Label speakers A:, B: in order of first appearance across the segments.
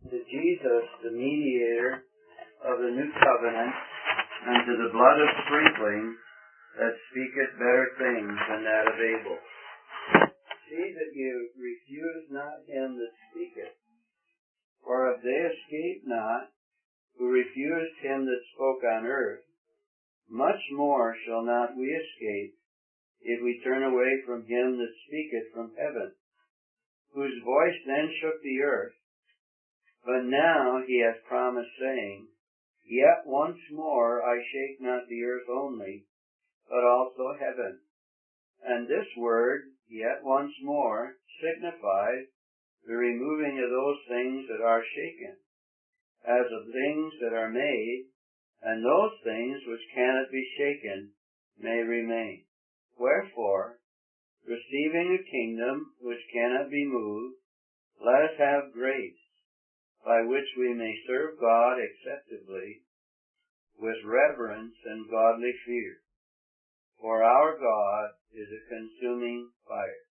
A: to Jesus, the mediator of the new covenant, and to the blood of sprinkling that speaketh better things than that of Abel. See that you refuse not him that speaketh, for if they escape not, who refused him that spoke on earth, much more shall not we escape, if we turn away from him that speaketh from heaven, whose voice then shook the earth. But now he hath promised, saying, Yet once more I shake not the earth only, but also heaven. And this word, yet once more, signifies the removing of those things that are shaken, as of things that are made, and those things which cannot be shaken may remain. Wherefore, receiving a kingdom which cannot be moved, let us have grace, by which we may serve God acceptably, with reverence and godly fear. For our God is a consuming fire.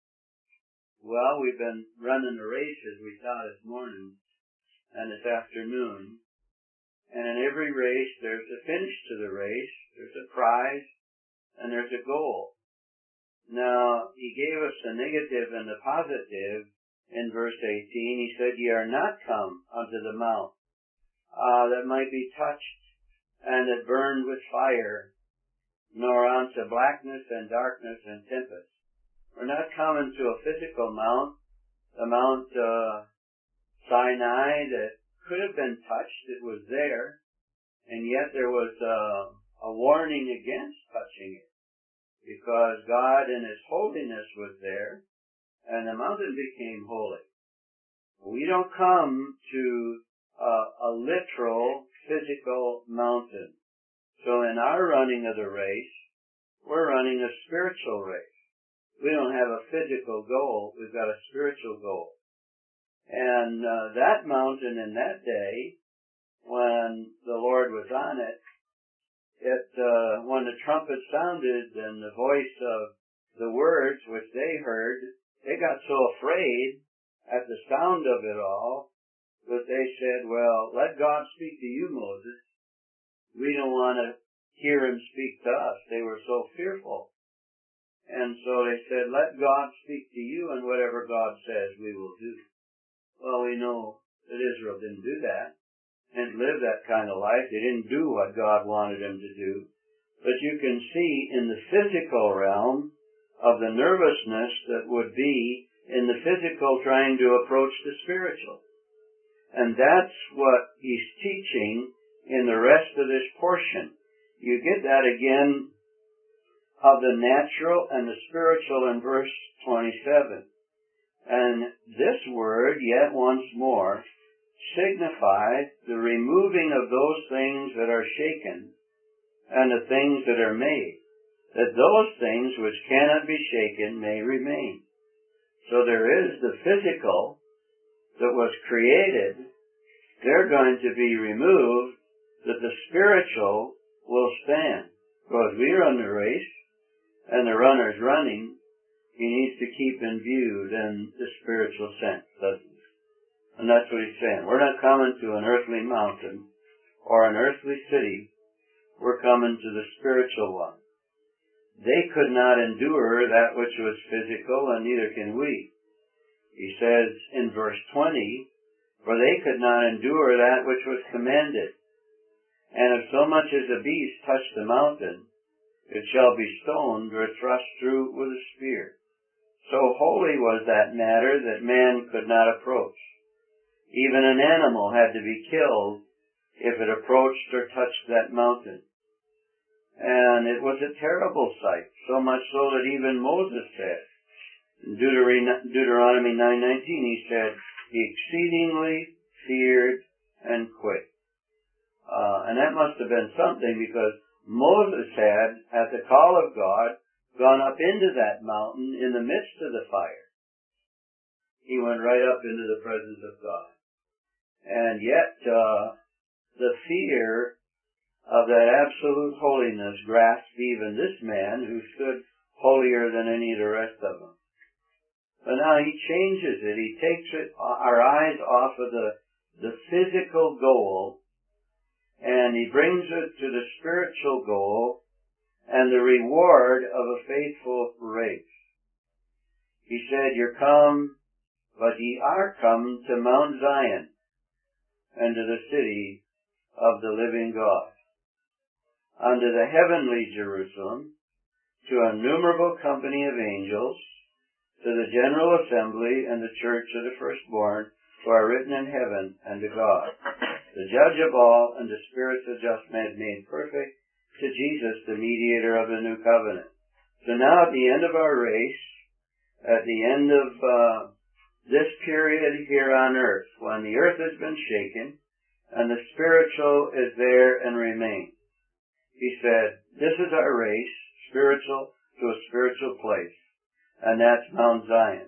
A: Well, we've been running a race, as we saw this morning and this afternoon. And in every race, there's a finish to the race, there's a prize, and there's a goal. Now, he gave us the negative and the positive in verse 18. He said, Ye are not come unto the mount that might be touched and that burned with fire, nor unto blackness and darkness and tempest. We're not coming to a physical mount, the Mount Sinai that could have been touched. It was there, and yet there was a warning against touching it, because God in His holiness was there, and the mountain became holy. We don't come to a literal physical mountain. So in our running of the race, we're running a spiritual race. We don't have a physical goal, we've got a spiritual goal. And that mountain in that day, when the Lord was on it, when the trumpet sounded and the voice of the words which they heard, they got so afraid at the sound of it all that they said, Well, let God speak to you, Moses. We don't want to hear him speak to us. They were so fearful. And so they said, Let God speak to you, and whatever God says we will do. Well, we know that Israel didn't do that. Didn't live that kind of life. They didn't do what God wanted them to do. But you can see in the physical realm of the nervousness that would be in the physical trying to approach the spiritual. And that's what he's teaching in the rest of this portion. You get that again of the natural and the spiritual in verse 27. And this word, yet once more, signifies the removing of those things that are shaken and the things that are made, that those things which cannot be shaken may remain. So there is the physical that was created, they're going to be removed, that the spiritual will stand. Because we run the race, and the runner's running, he needs to keep in view then the spiritual sense, doesn't he? And that's what he's saying. We're not coming to an earthly mountain or an earthly city. We're coming to the spiritual one. They could not endure that which was physical, and neither can we. He says in verse 20, For they could not endure that which was commanded. And if so much as a beast touch the mountain, it shall be stoned or thrust through with a spear. So holy was that matter that man could not approach. Even an animal had to be killed if it approached or touched that mountain. And it was a terrible sight, so much so that even Moses said, in Deuteronomy 9:19, he said, He exceedingly feared and quaked. And that must have been something, because Moses had, at the call of God, gone up into that mountain in the midst of the fire. He went right up into the presence of God. And yet, the fear of that absolute holiness grasped even this man who stood holier than any of the rest of them. But now he changes it. He takes our eyes off of the the physical goal, and he brings it to the spiritual goal and the reward of a faithful race. He said, "You're come, but ye are come to Mount Zion, and to the city of the living God, unto the heavenly Jerusalem, to a numerable company of angels, to the general assembly and the church of the firstborn, who are written in heaven, and to God, the judge of all, and to spirits of just men made perfect, to Jesus, the mediator of the new covenant." So now at the end of our race, at the end of this period here on earth, when the earth has been shaken, and the spiritual is there and remains, he said, this is our race, spiritual to a spiritual place, and that's Mount Zion,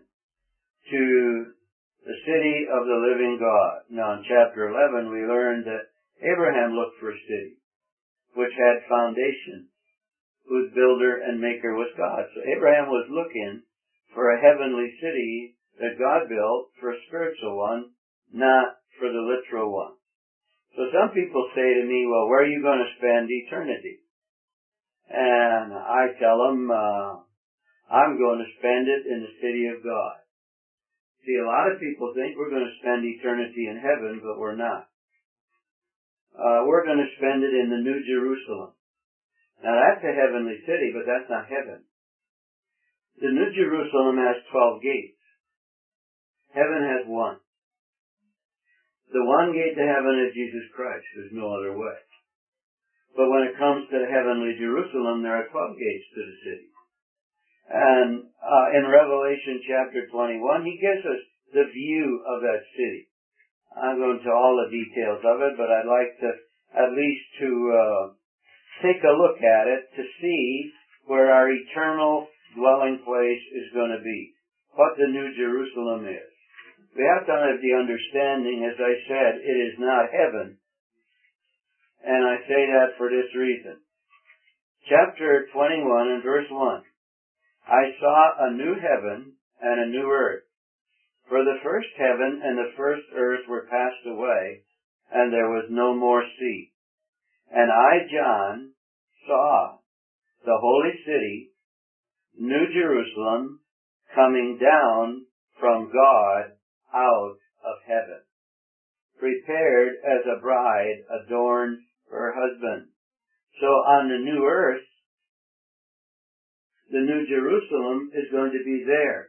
A: to the city of the living God. Now in chapter 11 we learned that Abraham looked for a city which had foundation, whose builder and maker was God. So Abraham was looking for a heavenly city that God built, for a spiritual one, not for the literal one. So some people say to me, well, where are you going to spend eternity? And I tell them, I'm going to spend it in the city of God. See, a lot of people think we're going to spend eternity in heaven, but we're not. We're going to spend it in the New Jerusalem. Now that's a heavenly city, but that's not heaven. The New Jerusalem has 12 gates. Heaven has one. The one gate to heaven is Jesus Christ. There's no other way. But when it comes to the heavenly Jerusalem, there are 12 gates to the city. And in Revelation chapter 21, he gives us the view of that city. I'm going to all the details of it, but I'd like to at least to take a look at it to see where our eternal dwelling place is going to be, what the New Jerusalem is. We have to have the understanding, as I said, it is not heaven. And I say that for this reason. Chapter 21 and verse 1. I saw a new heaven and a new earth. For the first heaven and the first earth were passed away, and there was no more sea. And I, John, saw the holy city, New Jerusalem, coming down from God out of heaven, prepared as a bride adorned for her husband. So on the new earth, the New Jerusalem is going to be there.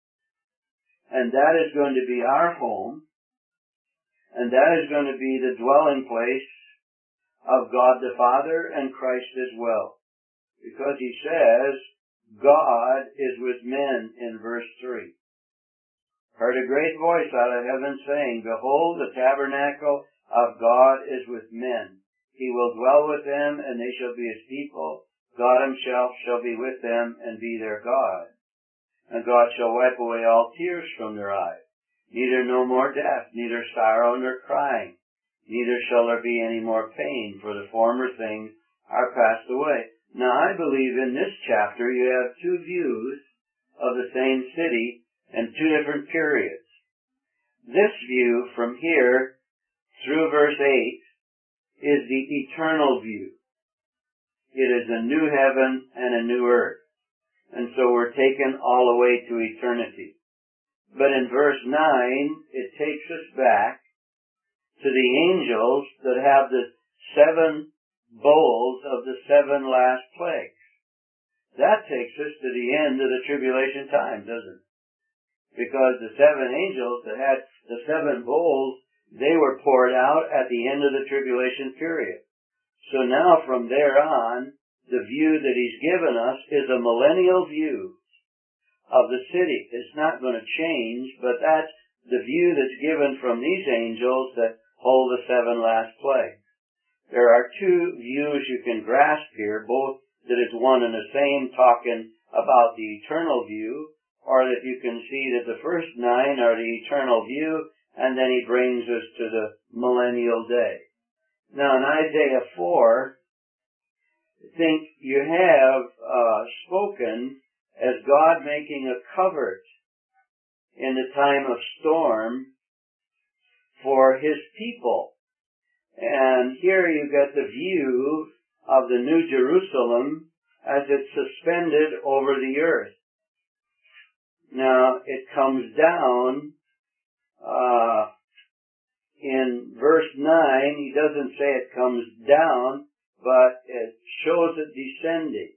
A: And that is going to be our home. And that is going to be the dwelling place of God the Father and Christ as well. Because he says, God is with men in verse 3. Heard a great voice out of heaven saying, Behold, the tabernacle of God is with men. He will dwell with them, and they shall be his people. God himself shall be with them and be their God. And God shall wipe away all tears from their eyes. Neither no more death, neither sorrow nor crying. Neither shall there be any more pain, for the former things are passed away. Now I believe in this chapter you have two views of the same city and two different periods. This view from here through verse 8 is the eternal view. It is a new heaven and a new earth. And so we're taken all the way to eternity. But in verse 9, it takes us back to the angels that have the 7 bowls of the 7 last plagues. That takes us to the end of the tribulation time, doesn't it? Because the 7 angels that had the 7 bowls, they were poured out at the end of the tribulation period. So now from there on, the view that he's given us is a millennial view of the city. It's not going to change, but that's the view that's given from these angels that hold the 7 last plagues. There are 2 views you can grasp here, both that is one and the same, talking about the eternal view, or that you can see that the first 9 are the eternal view, and then he brings us to the millennial day. Now in Isaiah 4, I think you have spoken as God making a covert in the time of storm for for His people. And here you get the view of the New Jerusalem as it's suspended over the earth. Now, it comes down, in verse 9, he doesn't say it comes down, but it shows it descending.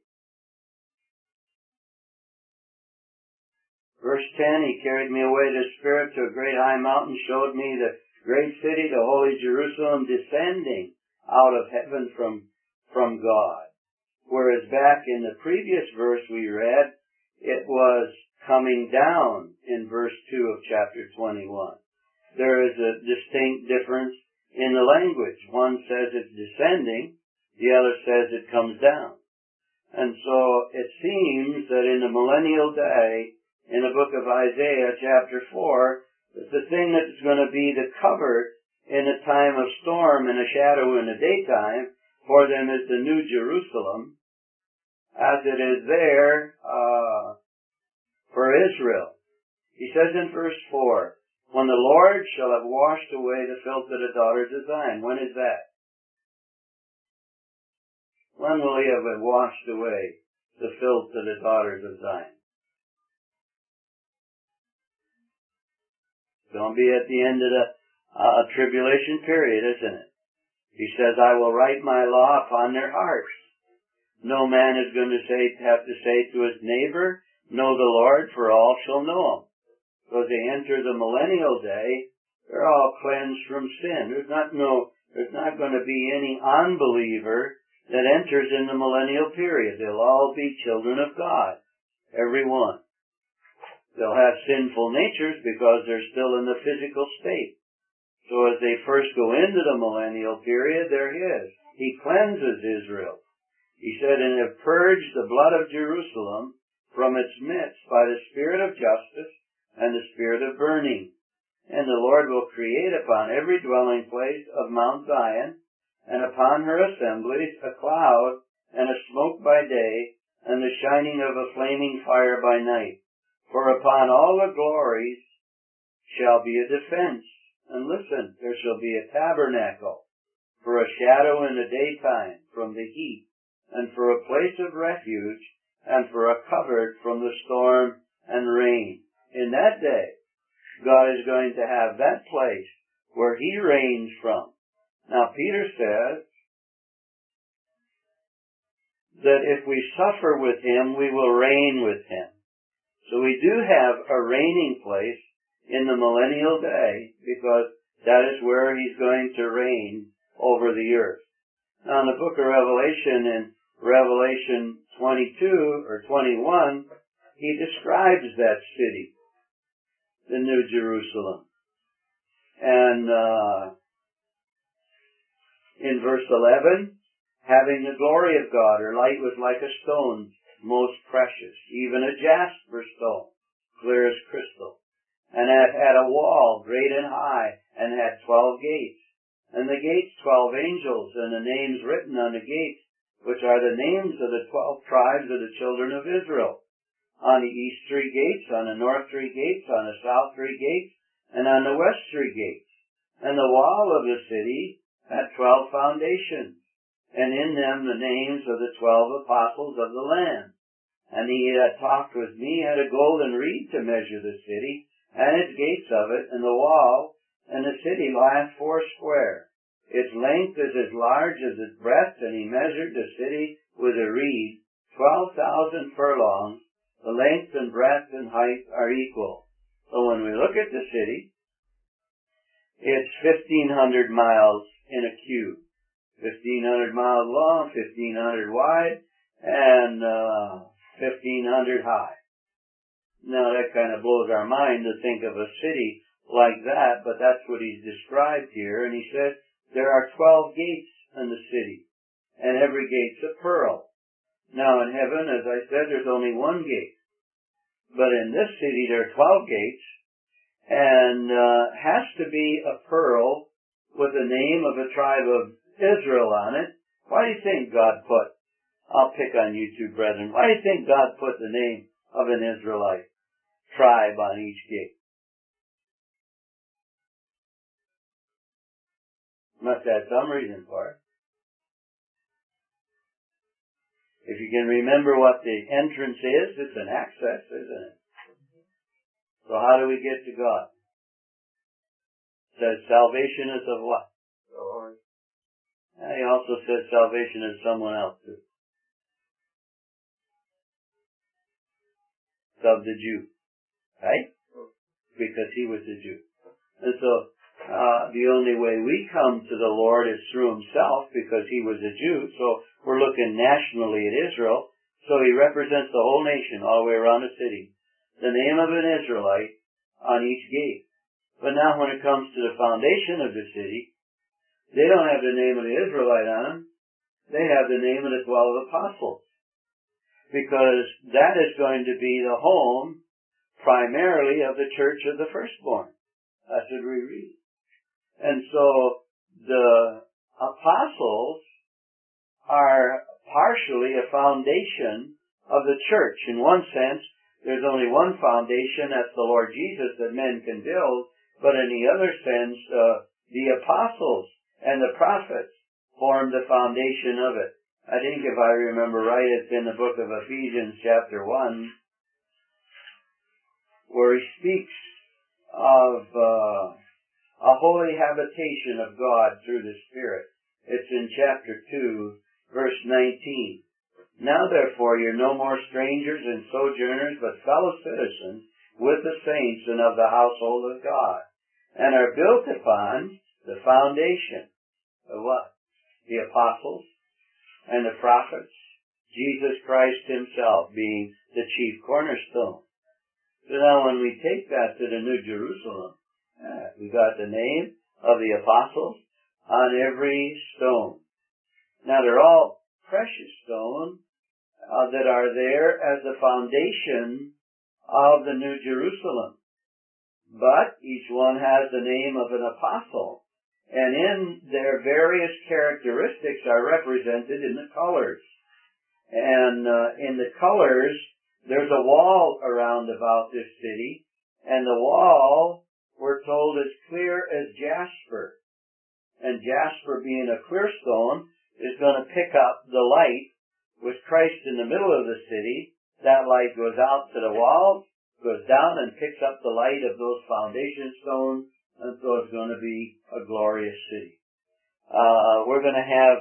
A: Verse 10, He carried me away to the Spirit to a great high mountain, showed me the great city, the holy Jerusalem, descending out of heaven from God. Whereas back in the previous verse we read, it was coming down in verse 2 of chapter 21. There is a distinct difference in the language. One says it's descending, the other says it comes down. And so it seems that in the millennial day, in the book of Isaiah chapter 4, that the thing that's going to be the cover in a time of storm and a shadow in the daytime for them is the New Jerusalem, as it is there for Israel. He says in verse 4, when the Lord shall have washed away the filth of the daughters of Zion. When is that? When will He have washed away the filth of the daughters of Zion? It's going to be at the end of the tribulation period, isn't it? He says, I will write my law upon their hearts. No man is going to have to say to his neighbor, know the Lord, for all shall know Him. So as they enter the millennial day, they're all cleansed from sin. There's not going to be any unbeliever that enters in the millennial period. They'll all be children of God. Every one. They'll have sinful natures because they're still in the physical state. So as they first go into the millennial period, they're His. He cleanses Israel. He said, and have purged the blood of Jerusalem from its midst by the spirit of justice and the spirit of burning. And the Lord will create upon every dwelling place of Mount Zion, and upon her assemblies, a cloud and a smoke by day, and the shining of a flaming fire by night. For upon all the glories shall be a defense. And listen, there shall be a tabernacle for a shadow in the daytime from the heat, and for a place of refuge, and for a covert from the storm and rain. In that day, God is going to have that place where He reigns from. Now, Peter says that if we suffer with Him, we will reign with Him. So we do have a reigning place in the millennial day, because that is where He's going to reign over the earth. Now, in the book of Revelation, in Revelation 22 or 21, he describes that city, the New Jerusalem. And in verse 11, having the glory of God, her light was like a stone, most precious, even a jasper stone, clear as crystal. And it had a wall great and high, and had 12 gates. And the gates 12 angels, and the names written on the gates, which are the names of the 12 tribes of the children of Israel. On the east 3 gates, on the north 3 gates, on the south 3 gates, and on the west 3 gates. And the wall of the city had 12 foundations, and in them the names of the 12 apostles of the Lamb. And he that talked with me had a golden reed to measure the city, and its gates of it, and the wall, and the city lieth 4 square. Its length is as large as its breadth, and he measured the city with a reed, 12,000 furlongs. The length and breadth and height are equal. So when we look at the city, it's 1,500 miles in a cube. 1,500 miles long, 1,500 wide, and 1,500 high. Now that kind of blows our mind to think of a city like that, but that's what he's described here. And he says there are 12 gates in the city, and every gate's a pearl. Now in heaven, as I said, there's only one gate. But in this city there are 12 gates, and has to be a pearl with the name of a tribe of Israel on it. Why do you think God put, I'll pick on you two brethren, why do you think God put the name of an Israelite tribe on each gate? Must have some reason for it. If you can remember what the entrance is, it's an access, isn't it? So how do we get to God? It says salvation is of what? The Lord. He also says salvation is someone else too. It's of the Jew. Right? Because he was a Jew. And so, the only way we come to the Lord is through himself because he was a Jew. So we're looking nationally at Israel. So he represents the whole nation all the way around the city. The name of an Israelite on each gate. But now when it comes to the foundation of the city, they don't have the name of the Israelite on them. They have the name of the 12 apostles. Because that is going to be the home primarily of the church of the firstborn. That's what we read. And so the apostles are partially a foundation of the church. In one sense, there's only one foundation, that's the Lord Jesus, that men can build. But in the other sense, the apostles and the prophets form the foundation of it. I think if I remember right, it's in the book of Ephesians chapter 1, where he speaks of a holy habitation of God through the Spirit. It's in chapter 2, verse 19. Now therefore you're no more strangers and sojourners, but fellow citizens with the saints and of the household of God, and are built upon the foundation of what? The apostles and the prophets, Jesus Christ himself being the chief cornerstone. So now when we take that to the New Jerusalem, we got the name of the apostles on every stone. Now they're all precious stones that are there as the foundation of the New Jerusalem. But each one has the name of an apostle. And in their various characteristics are represented in the colors. And in the colors, there's a wall around about this city. And the wall, we're told, is clear as jasper. And jasper being a clear stone is going to pick up the light. With Christ in the middle of the city, that light goes out to the walls, goes down and picks up the light of those foundation stones. And so it's going to be a glorious city. We're going to have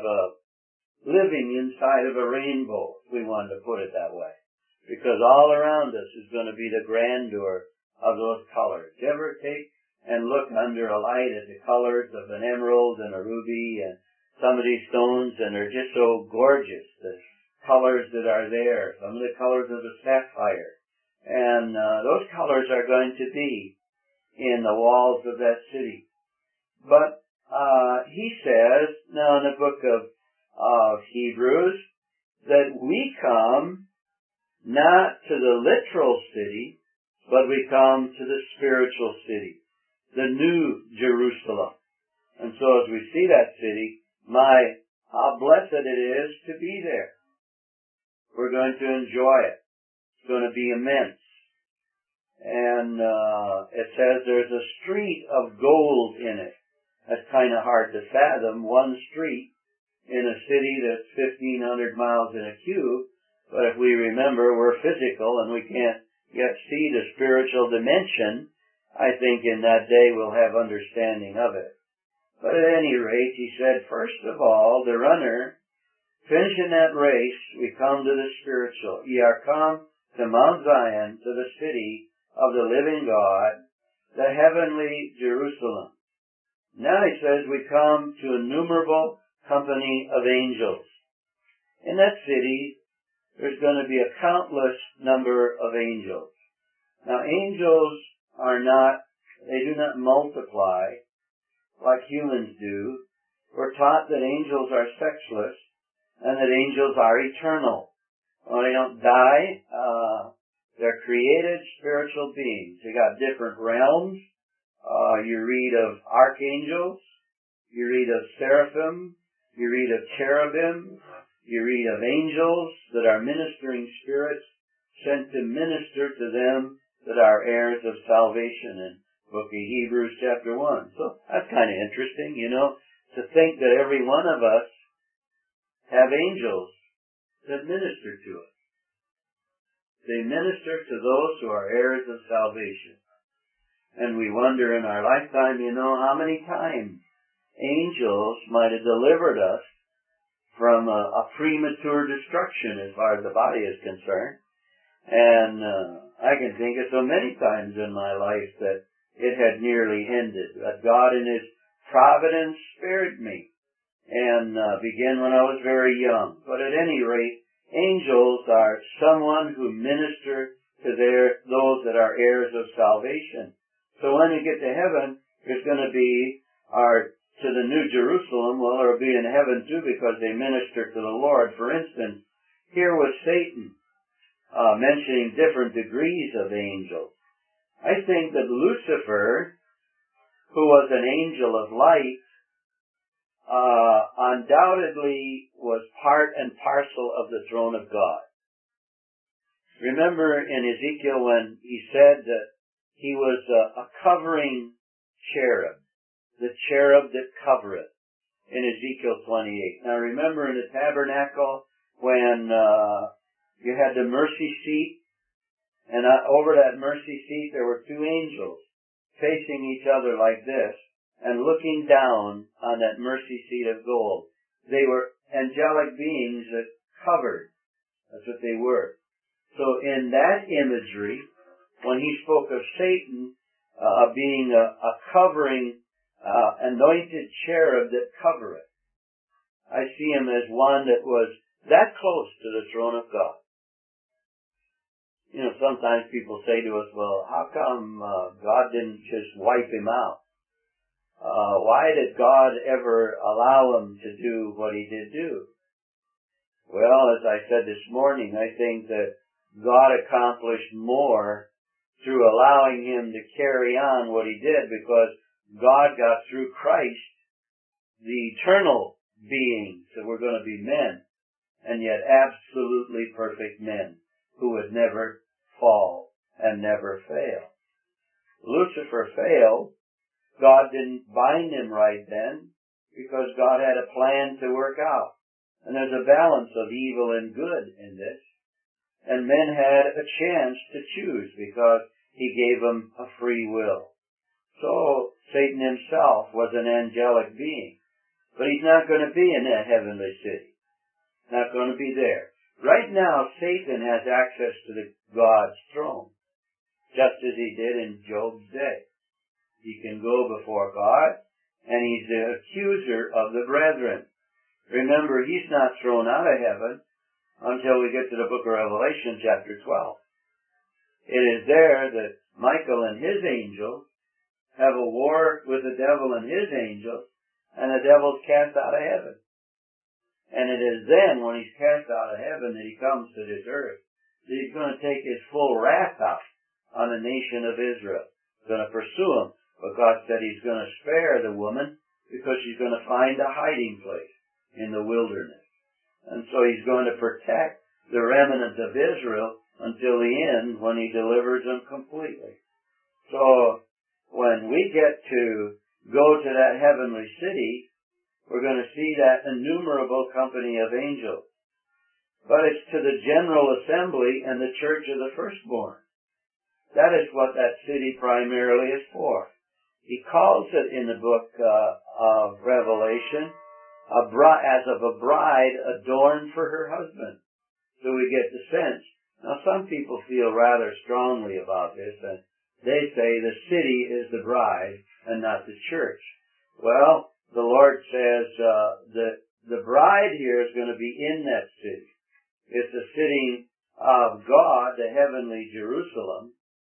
A: living inside of a rainbow, if we wanted to put it that way. Because all around us is going to be the grandeur of those colors. You ever take and look under a light at the colors of an emerald and a ruby and some of these stones, and they're just so gorgeous, the colors that are there, some of the colors of the sapphire. And those colors are going to be in the walls of that city. But he says, now in the book of Hebrews, that we come not to the literal city, but we come to the spiritual city, the New Jerusalem. And so as we see that city, how blessed it is to be there. We're going to enjoy it. It's going to be immense. And it says there's a street of gold in it. That's kind of hard to fathom, one street in a city that's 1,500 miles in a cube. But if we remember, we're physical and we can't yet see the spiritual dimension. I think in that day we'll have understanding of it. But at any rate, he said, first of all, the runner, finishing that race, we come to the spiritual. Ye are come to Mount Zion, to the city of the living God, the heavenly Jerusalem. Now he says we come to innumerable company of angels. In that city, there's going to be a countless number of angels. Now angels they do not multiply like humans do. We're taught that angels are sexless and that angels are eternal. Well, they don't die. They're created spiritual beings. They got different realms. You read of archangels. You read of seraphim. You read of cherubim. You read of angels that are ministering spirits sent to minister to them that are heirs of salvation in book of Hebrews chapter 1. So that's kind of interesting, to think that every one of us have angels that minister to us. They minister to those who are heirs of salvation. And we wonder in our lifetime, how many times angels might have delivered us from a premature destruction as far as the body is concerned. And I can think of so many times in my life that it had nearly ended, that God in His providence spared me and began when I was very young. But at any rate, angels are someone who minister to those that are heirs of salvation. So when we get to heaven, there's going to be to the New Jerusalem, well, it'll be in heaven too because they minister to the Lord. For instance, here was Satan mentioning different degrees of angels. I think that Lucifer, who was an angel of light, undoubtedly was part and parcel of the throne of God. Remember in Ezekiel when he said that he was a covering cherub, the cherub that covereth, in Ezekiel 28. Now remember in the tabernacle when you had the mercy seat, and over that mercy seat there were two angels facing each other like this and looking down on that mercy seat of gold. They were angelic beings that covered. That's what they were. So in that imagery, when he spoke of Satan being a covering, anointed cherub that covereth, I see him as one that was that close to the throne of God. Sometimes people say to us, well, how come God didn't just wipe him out? Why did God ever allow him to do what he did do? Well, as I said this morning, I think that God accomplished more through allowing him to carry on what he did because God got through Christ, the eternal beings that were going to be men, and yet absolutely perfect men who would never fall and never fail. Lucifer failed. God didn't bind him right then because God had a plan to work out. And there's a balance of evil and good in this. And men had a chance to choose because he gave them a free will. So Satan himself was an angelic being. But he's not going to be in that heavenly city. Not going to be there. Right now, Satan has access to God's throne, just as he did in Job's day. He can go before God, and he's the accuser of the brethren. Remember, he's not thrown out of heaven until we get to the book of Revelation, chapter 12. It is there that Michael and his angels have a war with the devil and his angels, and the devil's cast out of heaven. And it is then, when he's cast out of heaven, that he comes to this earth, that he's going to take his full wrath out on the nation of Israel. He's going to pursue them. But God said he's going to spare the woman because she's going to find a hiding place in the wilderness. And so he's going to protect the remnant of Israel until the end when he delivers them completely. So when we get to go to that heavenly city, we're going to see that innumerable company of angels. But it's to the general assembly and the church of the firstborn. That is what that city primarily is for. He calls it in the book of Revelation as of a bride adorned for her husband. So we get the sense. Now some people feel rather strongly about this, and they say the city is the bride and not the church. Well, the Lord says that the bride here is going to be in that city. It's the city of God, the heavenly Jerusalem,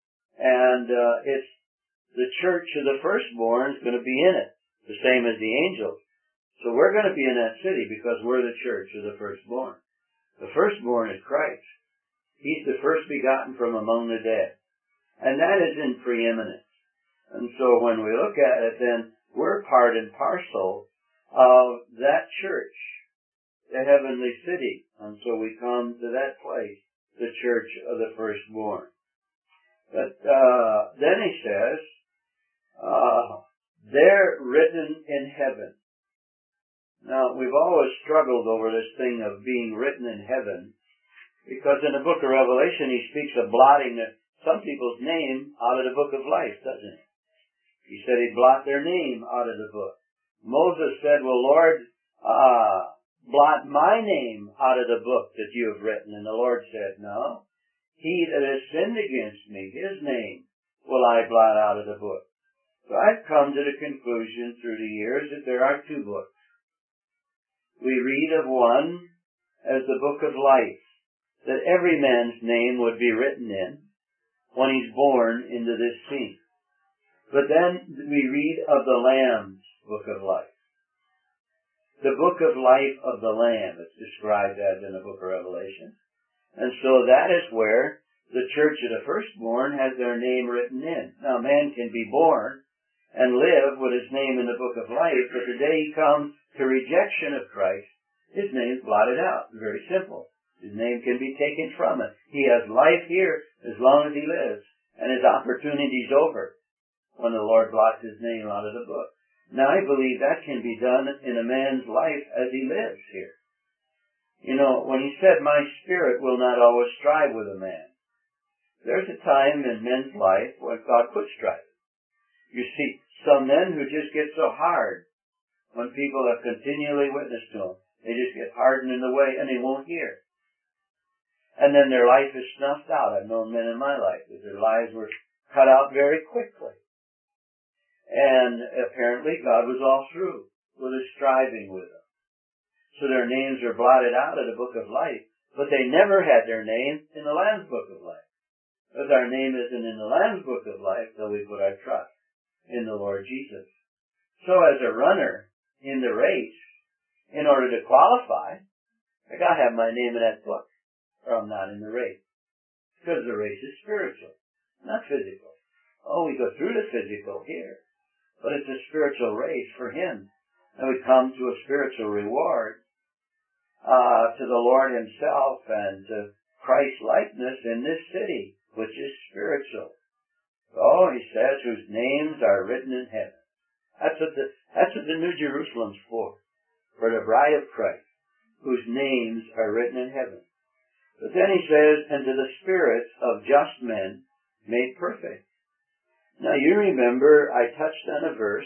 A: and it's the church of the firstborn is going to be in it, the same as the angels. So we're going to be in that city because we're the church of the firstborn. The firstborn is Christ. He's the first begotten from among the dead. And that is in preeminence. And so when we look at it, then we're part and parcel of that church, the heavenly city. And so we come to that place, the church of the firstborn. But then he says, they're written in heaven. Now, we've always struggled over this thing of being written in heaven, because in the book of Revelation he speaks of blotting some people's name out of the book of life, doesn't he? He said he'd blot their name out of the book. Moses said, well, Lord, blot my name out of the book that you have written. And the Lord said, no, he that has sinned against me, his name will I blot out of the book. So I've come to the conclusion through the years that there are two books. We read of one as the book of life, that every man's name would be written in when he's born into this scene. But then we read of the Lamb's book of life. The book of life of the Lamb is described as in the book of Revelation. And so that is where the church of the firstborn has their name written in. Now, man can be born and live with his name in the book of life, but the day he comes to rejection of Christ, his name's blotted out. Very simple. His name can be taken from it. He has life here as long as he lives, and his opportunity's over when the Lord blots his name out of the book. Now, I believe that can be done in a man's life as he lives here. You know, when he said, my spirit will not always strive with a man, there's a time in men's life when God quit striving. You see, some men who just get so hard when people have continually witnessed to them, they just get hardened in the way and they won't hear. And then their life is snuffed out. I've known men in my life that their lives were cut out very quickly. And apparently God was all through with his striving with them. So their names are blotted out of the book of life, but they never had their name in the Lamb's book of life. Because our name isn't in the Lamb's book of life till we put our trust in the Lord Jesus. So as a runner in the race, in order to qualify, I gotta have my name in that book, or I'm not in the race. Because the race is spiritual, not physical. Oh, we go through the physical here, but it's a spiritual race for him. And we come to a spiritual reward, to the Lord himself and to Christ's likeness in this city, which is spiritual. Oh, he says, whose names are written in heaven. That's what the New Jerusalem's for the bride of Christ, whose names are written in heaven. But then he says, and to the spirits of just men made perfect. Now you remember I touched on a verse,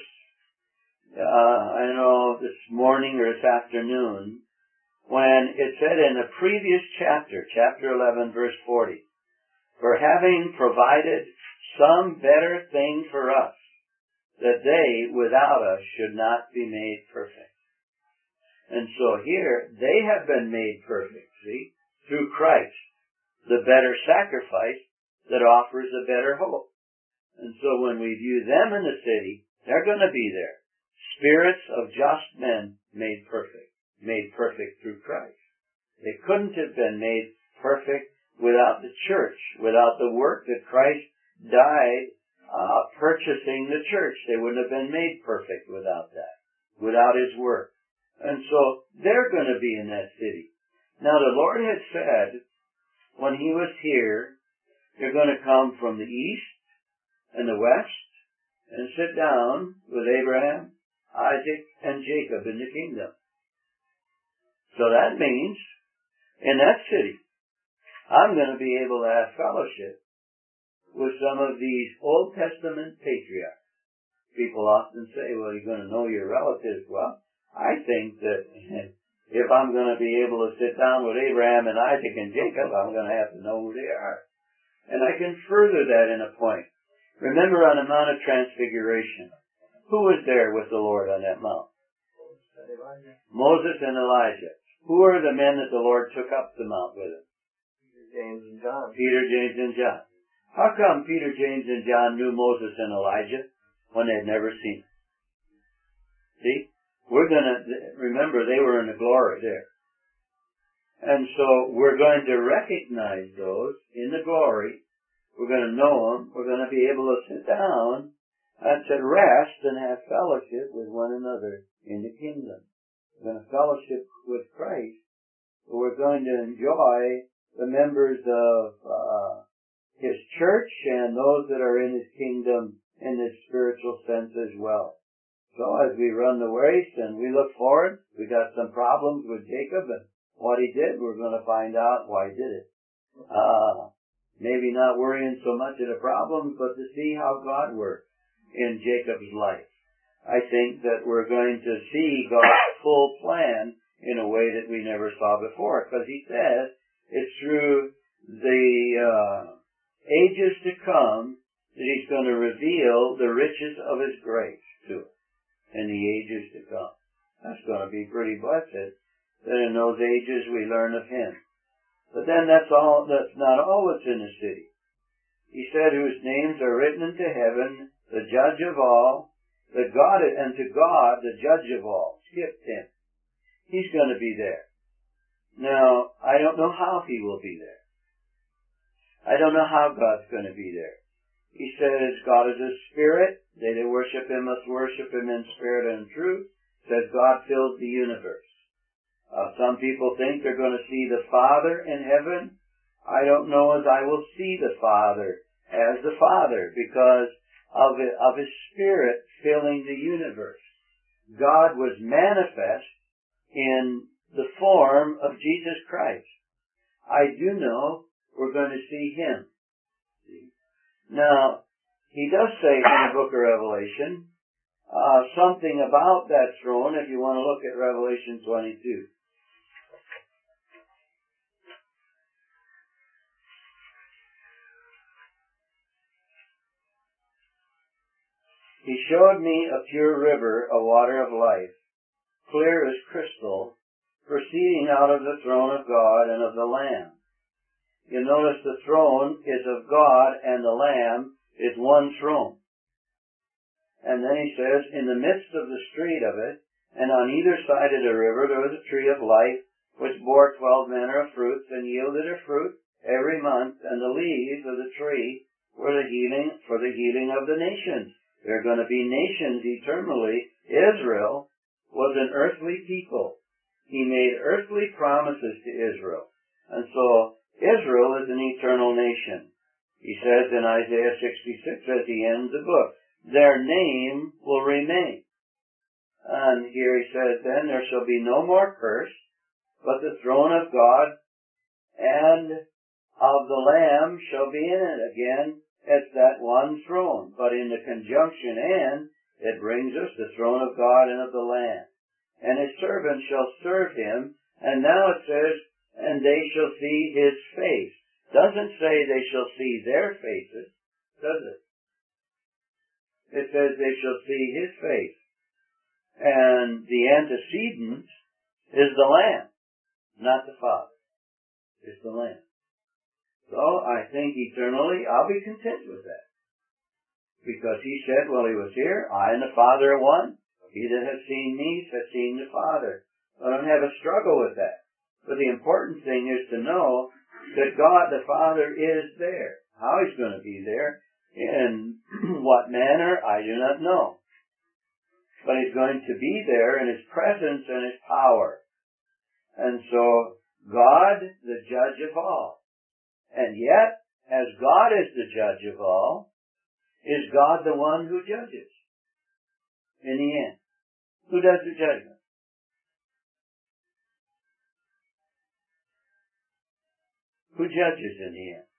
A: I don't know, this morning or this afternoon, when it said in the previous chapter, chapter 11, verse 40, for having provided some better thing for us, that they without us should not be made perfect. And so here, they have been made perfect, see, through Christ, the better sacrifice that offers a better hope. And so when we view them in the city, they're going to be there. Spirits of just men made perfect through Christ. They couldn't have been made perfect without the church, without the work that Christ died purchasing the church. They wouldn't have been made perfect without that, without his work. And so they're going to be in that city. Now the Lord had said, when he was here, you're going to come from the east and the west and sit down with Abraham, Isaac, and Jacob in the kingdom. So that means, in that city, I'm going to be able to have fellowship with some of these Old Testament patriarchs. People often say, well, you're going to know your relatives. Well, I think that if I'm going to be able to sit down with Abraham and Isaac and Jacob, I'm going to have to know who they are. And I can further that in a point. Remember on the Mount of Transfiguration, who was there with the Lord on that mount? Moses and Elijah. Who are the men that the Lord took up the mount with him?
B: Peter, James, and John.
A: Peter, James, and John. How come Peter, James, and John knew Moses and Elijah when they had never seen him? See? We're going to remember they were in the glory there. And so we're going to recognize those in the glory. We're going to know them. We're going to be able to sit down and to rest and have fellowship with one another in the kingdom. We're going to fellowship with Christ. We're going to enjoy the members of his church and those that are in his kingdom in this spiritual sense as well. So as as we run the race and we look forward, we got some problems with Jacob and what he did. We're going to find out why he did it. Maybe not worrying so much of the problems, but to see how God worked in Jacob's life. I think that we're going to see God's full plan in a way that we never saw before, because he says it's through the ages to come that he's going to reveal the riches of his grace to us in the ages to come. That's going to be pretty blessed, that in those ages we learn of him. But then that's not all that's in the city. He said, whose names are written into heaven, the judge of all, and to God, the judge of all. Skip him. He's going to be there. Now, I don't know how he will be there. I don't know how God's going to be there. He says God is a spirit. They that worship him must worship him in spirit and truth. Says God fills the universe. Some people think they're going to see the Father in heaven. I don't know as I will see the Father as the Father because of his spirit filling the universe. God was manifest in the form of Jesus Christ. I do know we're going to see him. Now, he does say in the book of Revelation something about that throne if you want to look at Revelation 22. He showed me a pure river, a water of life, clear as crystal, proceeding out of the throne of God and of the Lamb. You notice the throne is of God and the Lamb is one throne. And then he says, in the midst of the street of it, and on either side of the river, there was a tree of life, which bore 12 manner of fruits, and yielded her fruit every month, and the leaves of the tree were for the healing of the nations. There are going to be nations eternally. Israel was an earthly people. He made earthly promises to Israel. And so, Israel is an eternal nation. He says in Isaiah 66 as he ends the book, their name will remain. And here he says, then there shall be no more curse, but the throne of God and of the Lamb shall be in it again. It's that one throne. But in the conjunction and, it brings us the throne of God and of the Lamb. And his servants shall serve him. And now it says, and they shall see his face. Doesn't say they shall see their faces, does it? It says they shall see his face. And the antecedent is the Lamb, not the Father. It's the Lamb. So I think eternally I'll be content with that. Because he said while he was here, I and the Father are one. He that has seen me has seen the Father. I don't have a struggle with that. But the important thing is to know that God the Father is there. How he's going to be there, in what manner, I do not know. But he's going to be there in his presence and his power. And so, God, the judge of all. And yet, as God is the judge of all, is God the one who judges in the end? Who does the judgment? Who judges in the end?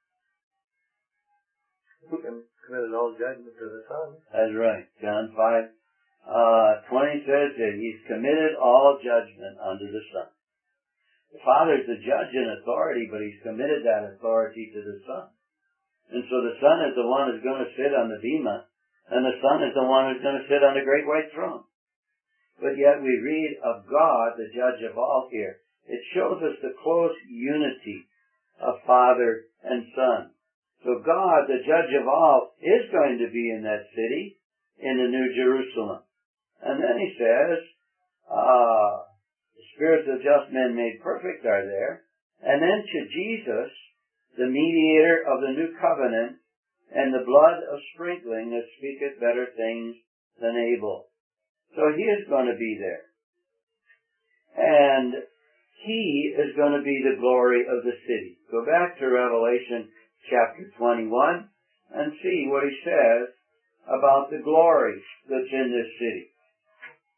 B: Who committed all judgment to the Son?
A: That's right. John 5:20 says that he's committed all judgment unto the Son. The Father is the judge in authority, but he's committed that authority to the Son. And so the Son is the one who's going to sit on the bema, and the Son is the one who's going to sit on the great white throne. But yet we read of God, the judge of all here. It shows us the close unity of Father and Son. So God, the judge of all, is going to be in that city, in the New Jerusalem. And then he says, the spirits of just men made perfect are there. And then to Jesus, the mediator of the new covenant, and the blood of sprinkling that speaketh better things than Abel. So he is going to be there. And he is going to be the glory of the city. Go back to Revelation chapter 21 and see what he says about the glory that's in this city.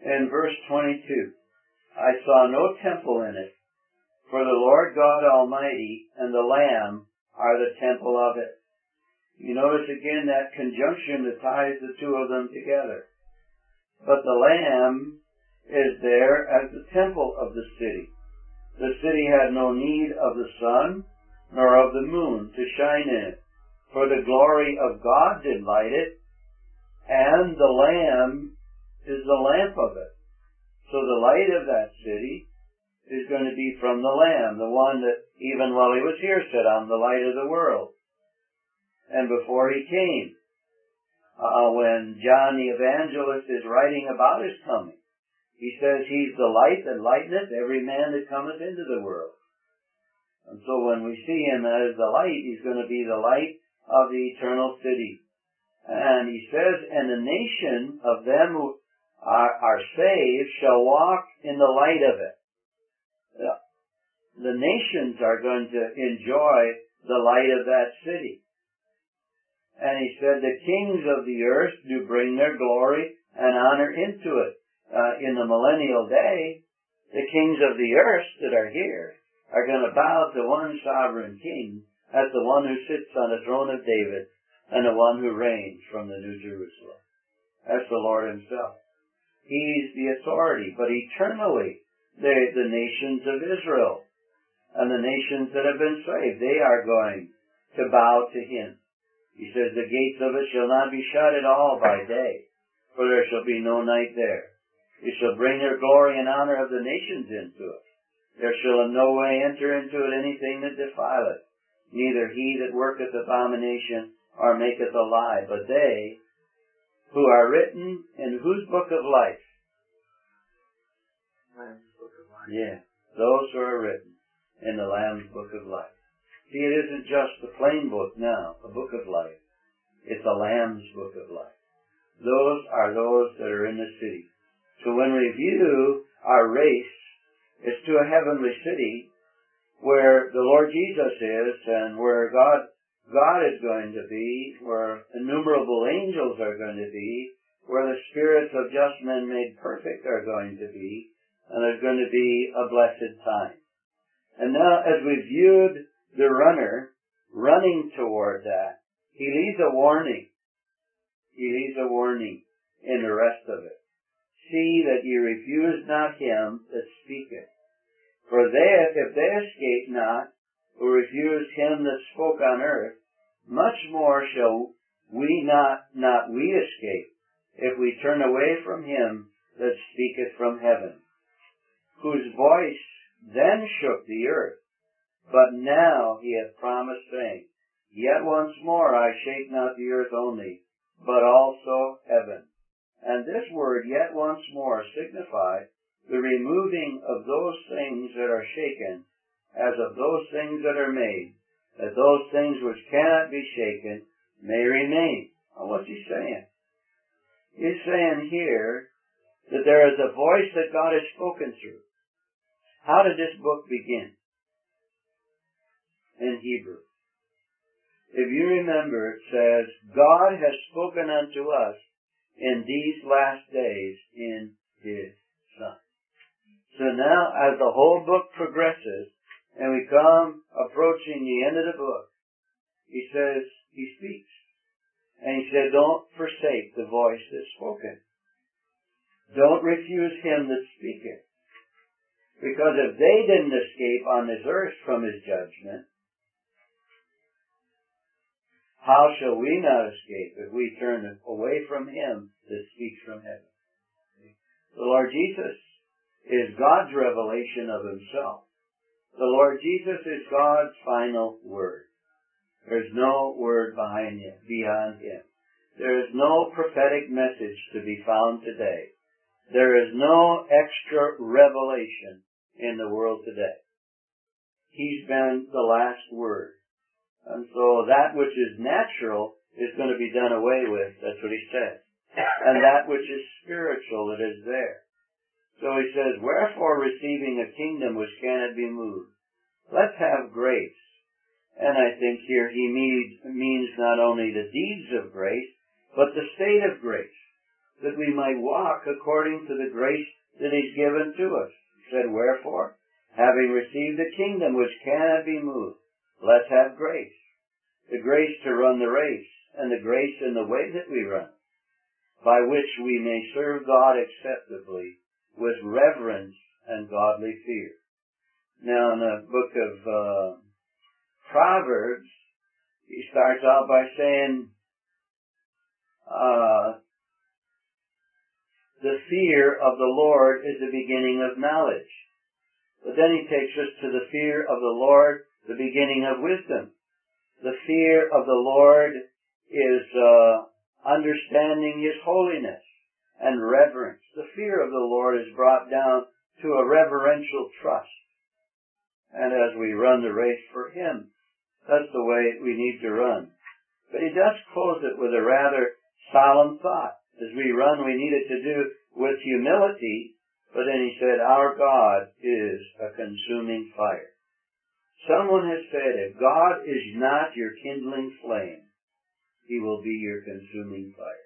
A: in verse 22, I saw no temple in it, for the Lord God Almighty and the Lamb are the temple of it. You notice again that conjunction that ties the two of them together. But the Lamb is there as the temple of the city. The city had no need of the sun nor of the moon to shine in it, for the glory of God did light it, and the Lamb is the lamp of it. So the light of that city is going to be from the Lamb, the one that even while he was here said, I'm the light of the world. And before he came, when John the Evangelist is writing about his coming, he says he's the light that lighteneth every man that cometh into the world. And so when we see him as the light, he's going to be the light of the eternal city. And he says, and the nation of them who are saved shall walk in the light of it. The nations are going to enjoy the light of that city. And he said, the kings of the earth do bring their glory and honor into it. In the millennial day, the kings of the earth that are here are going to bow to one sovereign king as the one who sits on the throne of David and the one who reigns from the New Jerusalem. That's the Lord himself. He's the authority, but eternally, the nations of Israel and the nations that have been saved, they are going to bow to him. He says, the gates of it shall not be shut at all by day, for there shall be no night there. He shall bring their glory and honor of the nations into it. There shall in no way enter into it anything that defileth, neither he that worketh abomination or maketh a lie, but they who are written in whose book of life?
B: Lamb's book of life.
A: Yeah, those who are written in the Lamb's book of life. See, it isn't just the plain book now, a book of life. It's a Lamb's book of life. Those are those that are in the city. So when we view our race, it's to a heavenly city where the Lord Jesus is and where God is going to be, where innumerable angels are going to be, where the spirits of just men made perfect are going to be, and there's going to be a blessed time. And now as we viewed the runner running toward that, he leaves a warning. He leaves a warning in the rest of it. See that ye refuse not him that speaketh. For if they escape not, who refuse him that spoke on earth, much more shall we not we escape, if we turn away from him that speaketh from heaven, whose voice then shook the earth. But now he hath promised, saying, Yet once more I shake not the earth only, but also heaven. And this word, yet once more, signifies the removing of those things that are shaken, as of those things that are made, that those things which cannot be shaken may remain. Well, what's he saying? He's saying here that there is a voice that God has spoken through. How did this book begin? In Hebrew. If you remember, it says, God has spoken unto us in these last days in his Son. So now, as the whole book progresses, and we come approaching the end of the book, he says, he speaks. And he said, don't forsake the voice that's spoken. Don't refuse him that speaketh. Because if they didn't escape on this earth from his judgment, how shall we not escape if we turn away from him that speaks from heaven? The Lord Jesus is God's revelation of himself. The Lord Jesus is God's final word. There's no word beyond him. There is no prophetic message to be found today. There is no extra revelation in the world today. He's been the last word. And so that which is natural is going to be done away with. That's what he says. And that which is spiritual, it is there. So he says, wherefore receiving a kingdom which cannot be moved, let's have grace. And I think here he means not only the deeds of grace, but the state of grace. that we might walk according to the grace that he's given to us. He said, wherefore, having received a kingdom which cannot be moved, let's have grace. The grace to run the race, and the grace in the way that we run, by which we may serve God acceptably with reverence and godly fear. Now, in the book of Proverbs, he starts out by saying, the fear of the Lord is the beginning of knowledge. But then he takes us to the fear of the Lord, the beginning of wisdom. The fear of the Lord is understanding his holiness and reverence. The fear of the Lord is brought down to a reverential trust. And as we run the race for him, that's the way we need to run. But he does close it with a rather solemn thought. As we run, we need it to do with humility, but then he said, our God is a consuming fire. Someone has said, if God is not your kindling flame, he will be your consuming fire.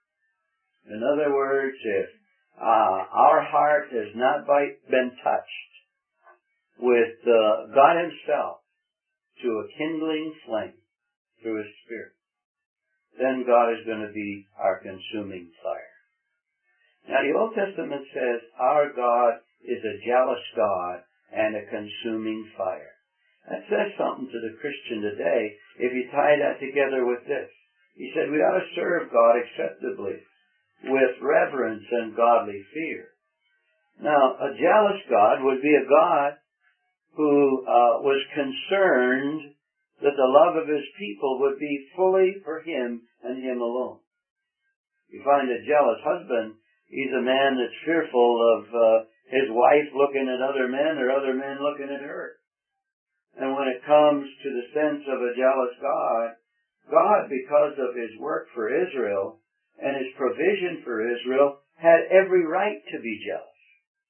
A: In other words, if our heart has not been touched with God himself to a kindling flame through his Spirit, then God is going to be our consuming fire. Now the Old Testament says our God is a jealous God and a consuming fire. That says something to the Christian today if you tie that together with this. He said we ought to serve God acceptably with reverence and godly fear. Now a jealous God would be a God who was concerned that the love of his people would be fully for him and him alone. You find a jealous husband, he's a man that's fearful of his wife looking at other men or other men looking at her. And when it comes to the sense of a jealous God, God, because of his work for Israel and his provision for Israel, had every right to be jealous.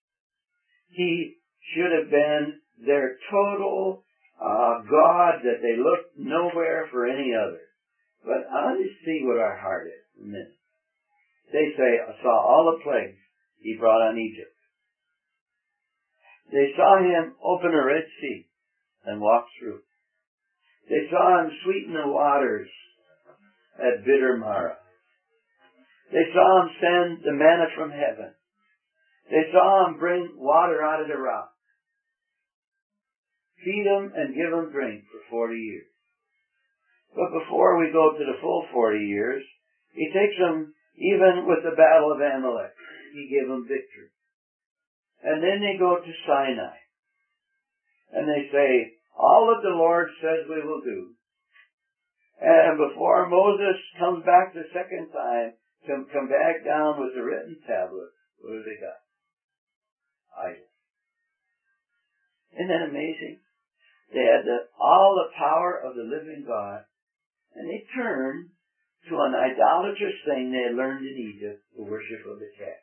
A: He should have been their total God that they looked nowhere for any other. But I want to see what our heart is in this. They say, I saw all the plagues he brought on Egypt. They saw him open a Red Sea and walk through. They saw him sweeten the waters at bitter Marah. They saw him send the manna from heaven. They saw him bring water out of the rock. Feed them and give them drink for 40 years. But before we go to the full 40 years, he takes them even with the battle of Amalek. He gave them victory. And then they go to Sinai. And they say, all that the Lord says we will do. And before Moses comes back the second time, to come back down with the written tablet, what do they got? Idols. Isn't that amazing? They had all the power of the living God, and they turned to an idolatrous thing they had learned in Egypt, the worship of the calf.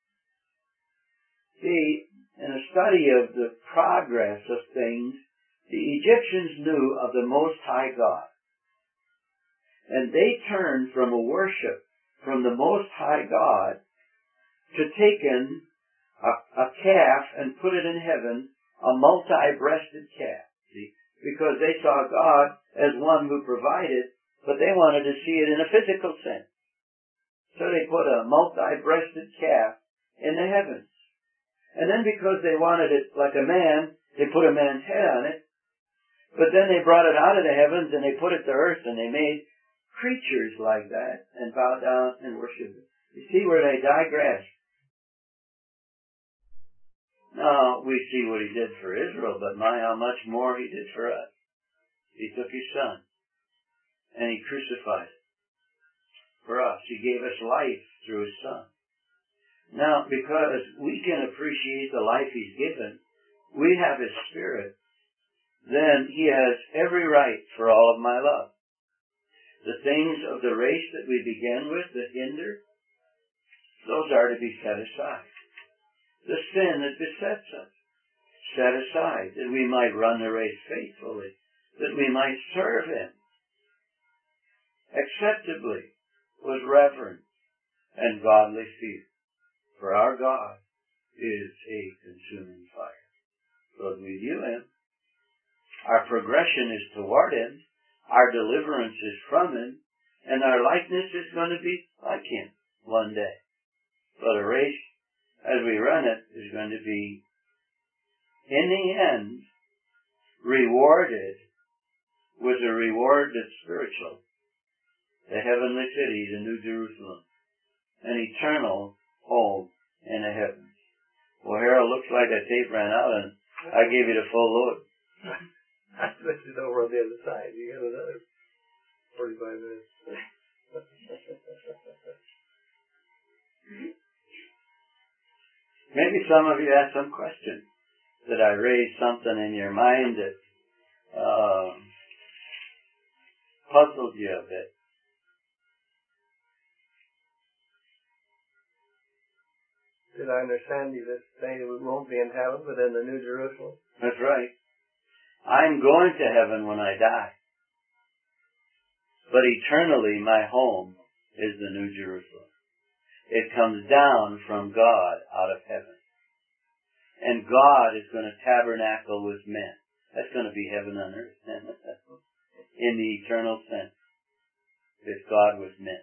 A: See, in a study of the progress of things, the Egyptians knew of the Most High God. And they turned from a worship from the Most High God to taking a calf and put it in heaven, a multi-breasted calf. See, because they saw God as one who provided, but they wanted to see it in a physical sense. So they put a multi-breasted calf in the heavens. And then because they wanted it like a man, they put a man's head on it. But then they brought it out of the heavens and they put it to earth and they made creatures like that and bowed down and worshipped it. You see where they digress. Now, we see what he did for Israel, but my, how much more he did for us. He took his son, and he crucified it for us. He gave us life through his son. Now, because we can appreciate the life he's given, we have his Spirit, then he has every right for all of my love. The things of the race that we began with that hinder, those are to be set aside. The sin that besets us, set aside, that we might run the race faithfully, that we might serve him acceptably, with reverence and godly fear. For our God is a consuming fire. So as we view Him, our progression is toward Him, our deliverance is from Him, and our likeness is going to be like Him one day. But a race, as we run it, is going to be, in the end, rewarded with a reward that's spiritual. The heavenly city, the New Jerusalem, an eternal home in the heavens. Well, Harold, looks like that tape ran out, and I gave you the full load.
B: I switched it over on the other side. You got another 45 minutes.
A: Maybe some of you have some questions. Did I raise something in your mind that puzzled you a bit?
B: Did I understand you that say we won't be in heaven, but in the New Jerusalem?
A: That's right. I'm going to heaven when I die. But eternally, my home is the New Jerusalem. It comes down from God out of heaven. And God is going to tabernacle with men. That's going to be heaven on earth. In the eternal sense. It's God with men.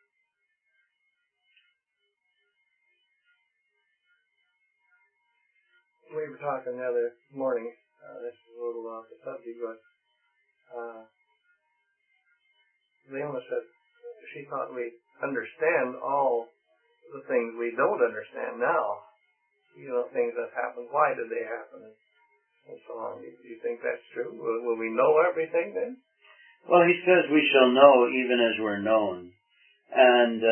B: We were talking the other morning, this is a little off the subject, but Leona said she thought we understand all the things we don't understand now. You know, things that happen, why did they happen, and so on. Do you think that's true? Will we know everything then?
A: Well, he says we shall know even as we're known. And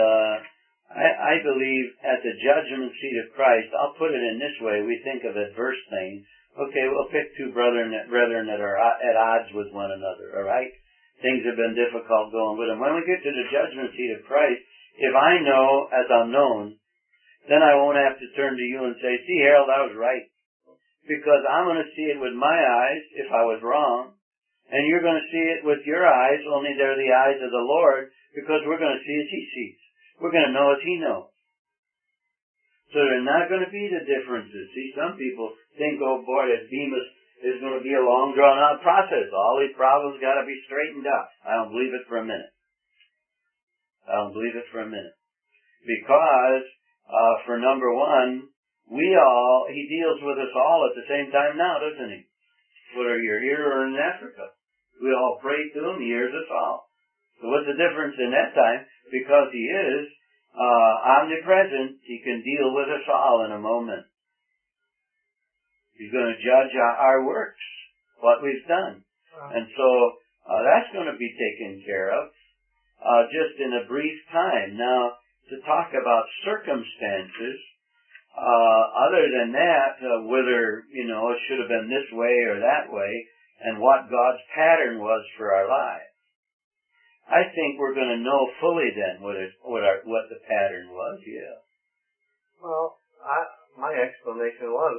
A: I believe at the judgment seat of Christ, I'll put it in this way, we think of adverse things. Okay, we'll pick two brethren that are at odds with one another, all right? Things have been difficult going with them. When we get to the judgment seat of Christ, if I know as I'm known, then I won't have to turn to you and say, see, Harold, I was right. Because I'm going to see it with my eyes if I was wrong. And you're going to see it with your eyes, only they're the eyes of the Lord, because we're going to see as He sees. We're going to know as He knows. So they're not going to be the differences. See, some people think, oh boy, that Demas is going to be a long drawn-out process. All these problems got to be straightened out. I don't believe it for a minute. I don't believe it for a minute. Because, for number one, He deals with us all at the same time now, doesn't He? Whether you're here or in Africa. We all pray to Him, He hears us all. So what's the difference in that time? Because He is omnipresent, He can deal with us all in a moment. He's going to judge our works, what we've done. And so that's going to be taken care of just in a brief time. Now, to talk about circumstances, other than that, whether, it should have been this way or that way, and what God's pattern was for our lives. I think we're going to know fully then what the pattern was, yeah.
B: Well, my explanation was,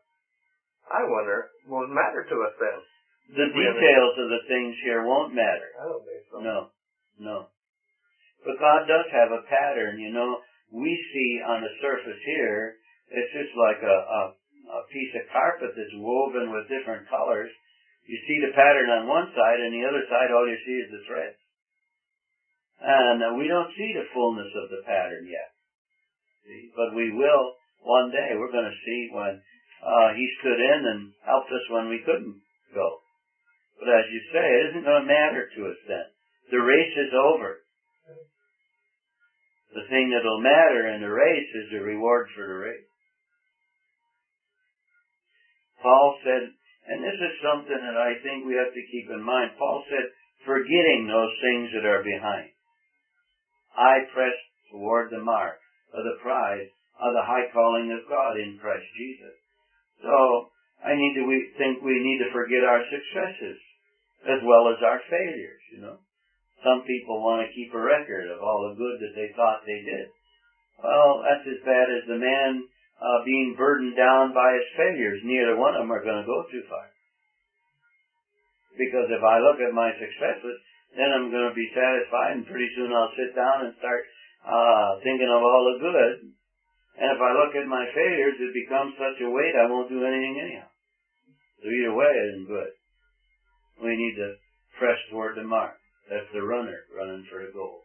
B: I wonder, will it matter to us then?
A: The details of the things here won't matter.
B: I don't think so.
A: No. But God does have a pattern, We see on the surface here, it's just like a piece of carpet that's woven with different colors. You see the pattern on one side, and the other side, all you see is the threads. And we don't see the fullness of the pattern yet. See? But we will one day. We're going to see when He stood in and helped us when we couldn't go. But as you say, it isn't going to matter to us then. The race is over. The thing that will matter in the race is the reward for the race. Paul said, and this is something that I think we have to keep in mind. Paul said, forgetting those things that are behind, I press toward the mark of the prize of the high calling of God in Christ Jesus. So, we think we need to forget our successes as well as our failures, Some people want to keep a record of all the good that they thought they did. Well, that's as bad as the man being burdened down by his failures. Neither one of them are going to go too far. Because if I look at my successes, then I'm going to be satisfied, and pretty soon I'll sit down and start thinking of all the good. And if I look at my failures, it becomes such a weight I won't do anything anyhow. So either way, it isn't good. We need to press toward the mark. That's the runner running for the goal.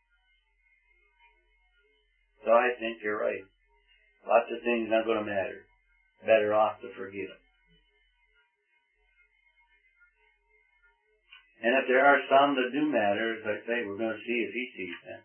A: So I think you're right. Lots of things not going to matter. Better off to forgive them. And if there are some that do matter, as I say, we're going to see if he sees them.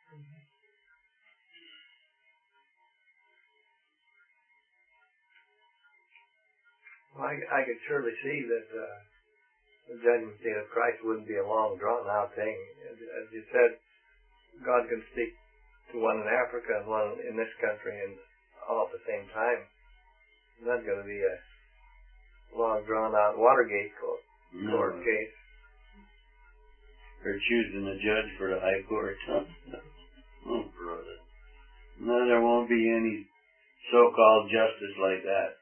B: Well, I could surely see that the judgment seat of Christ wouldn't be a long, drawn-out thing. As you said, God can speak to one in Africa and one in this country and all at the same time. It's not going to be a long, drawn-out Watergate court case.
A: Or choosing a judge for the high court. Oh, brother. No, there won't be any so-called justice like that.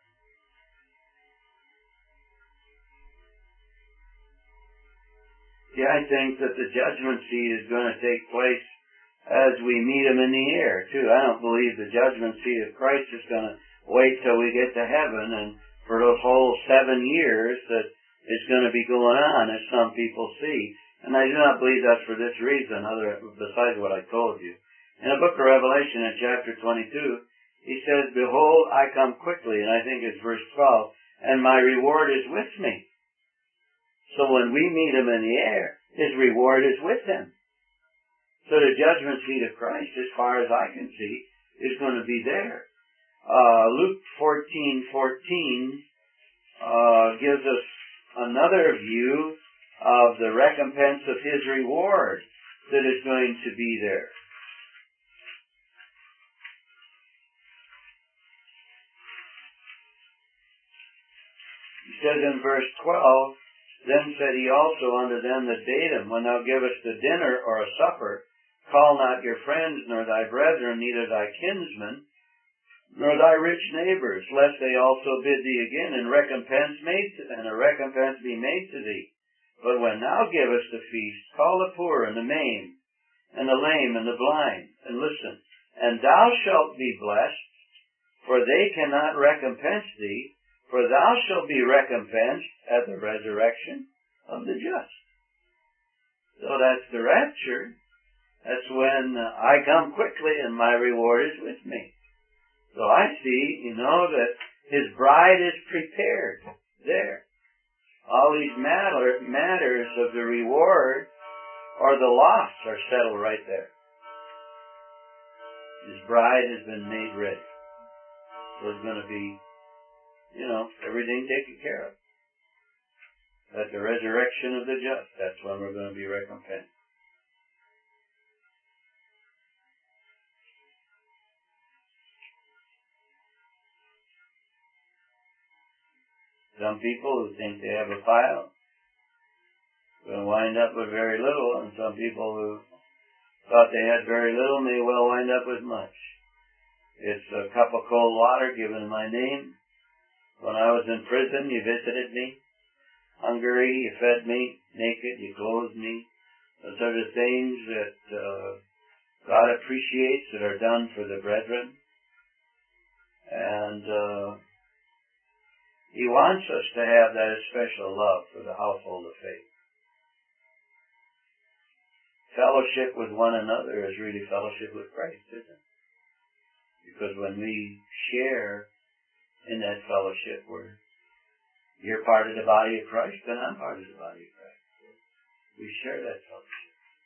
A: Yeah, I think that the judgment seat is going to take place as we meet him in the air, too. I don't believe the judgment seat of Christ is going to wait till we get to heaven and for those whole 7 years that it's going to be going on, as some people see. And I do not believe that's for this reason, besides what I told you. In the book of Revelation, in chapter 22, he says, "Behold, I come quickly," and I think it's verse 12, "and my reward is with me." So when we meet him in the air, his reward is with him. So the judgment seat of Christ, as far as I can see, is going to be there. Luke 14:14 gives us another view of the recompense of his reward that is going to be there. He says in verse 12, "Then said he also unto them that bade him, When thou givest a dinner or a supper, call not your friends, nor thy brethren, neither thy kinsmen, nor thy rich neighbors, lest they also bid thee again, and a recompense be made to thee. But when thou givest a feast, call the poor and the maimed, and the lame and the blind, and listen, and thou shalt be blessed, for they cannot recompense thee, for thou shalt be recompensed at the resurrection of the just." So that's the rapture. That's when I come quickly and my reward is with me. So I see, that his bride is prepared there. All these matters of the reward or the loss are settled right there. His bride has been made ready. So it's going to be, everything taken care of. At the resurrection of the just, that's when we're going to be recompensed. Some people who think they have a pile are going to wind up with very little, and some people who thought they had very little may well wind up with much. It's a cup of cold water given in my name. When I was in prison, you visited me. Hungry, you fed me. Naked, you clothed me. Those are the things that God appreciates that are done for the brethren. And he wants us to have that special love for the household of faith. Fellowship with one another is really fellowship with Christ, isn't it? Because when we share in that fellowship, you're part of the body of Christ, and I'm part of the body of Christ. We share that fellowship.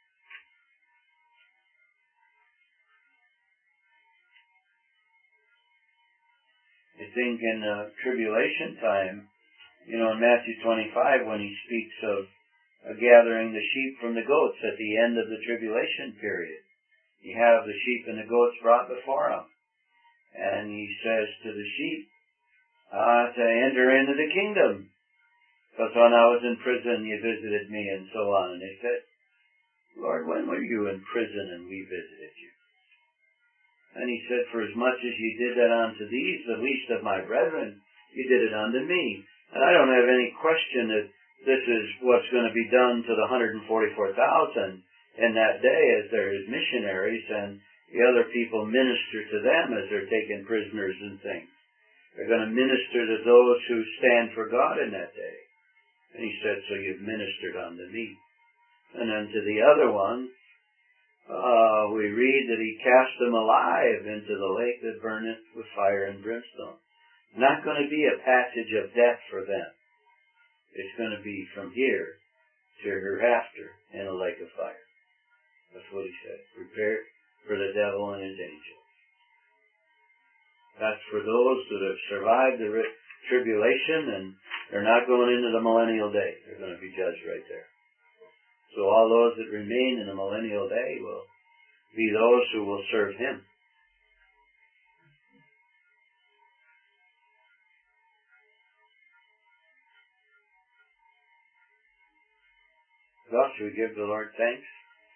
A: I think in tribulation time, in Matthew 25, when he speaks of gathering the sheep from the goats at the end of the tribulation period, you have the sheep and the goats brought before him. And he says to the sheep, to enter into the kingdom. Because when I was in prison, you visited me, and so on. And they said, "Lord, when were you in prison and we visited you?" And he said, "For as much as you did that unto these, the least of my brethren, you did it unto me." And I don't have any question that this is what's going to be done to the 144,000 in that day as they're His missionaries, and the other people minister to them as they're taken prisoners and things. They're going to minister to those who stand for God in that day. And He said, so you've ministered unto me. And then to the other one, we read that He cast them alive into the lake that burneth with fire and brimstone. Not going to be a passage of death for them. It's going to be from here to hereafter in a lake of fire. That's what He said. Prepare for the devil and his angels. That's for those that have survived the tribulation, and they're not going into the millennial day. They're going to be judged right there. So all those that remain in the millennial day will be those who will serve Him. Thus we give the Lord thanks.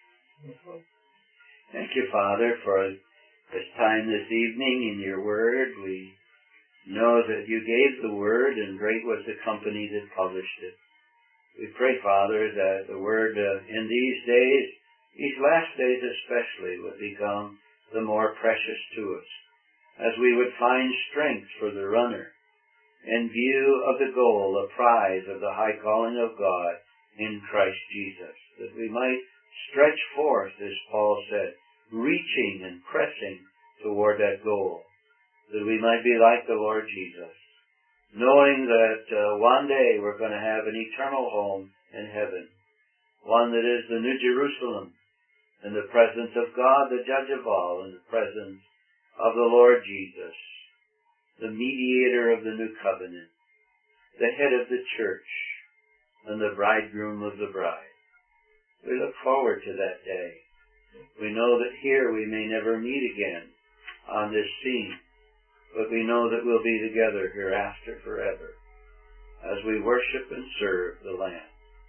A: Thank you, Father, for this time this evening in your Word. We know that you gave the Word, and great was the company that published it. We pray, Father, that the Word in these days, these last days especially, would become the more precious to us, as we would find strength for the runner in view of the goal, the prize of the high calling of God in Christ Jesus, that we might stretch forth, as Paul said, reaching and pressing toward that goal, that we might be like the Lord Jesus, knowing that one day we're going to have an eternal home in heaven, one that is the New Jerusalem, in the presence of God, the Judge of all, in the presence of the Lord Jesus, the mediator of the new covenant, the head of the church, and the bridegroom of the bride. We look forward to that day. We know that here we may never meet again on this scene, but we know that we'll be together hereafter forever as we worship and serve the Lamb.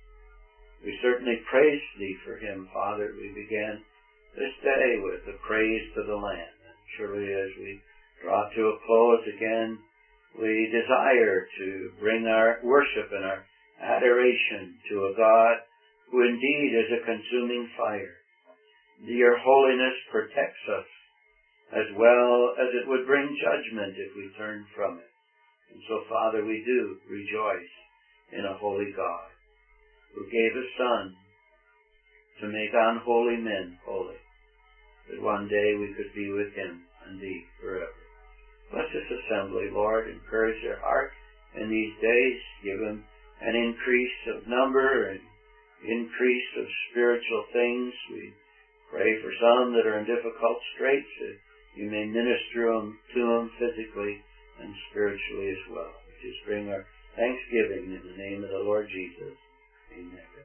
A: We certainly praise Thee for Him, Father. We began this day with the praise to the Lamb. And surely as we draw to a close again, we desire to bring our worship and our adoration to a God who indeed is a consuming fire. Your holiness protects us as well as it would bring judgment if we turn from it. And so, Father, we do rejoice in a holy God who gave a Son to make unholy men holy, that one day we could be with Him and Thee forever. Bless this assembly, Lord. Encourage their heart in these days. Give them an increase of number and increase of spiritual things. We pray for some that are in difficult straits, that you may minister to them physically and spiritually as well. We just bring our thanksgiving in the name of the Lord Jesus. Amen.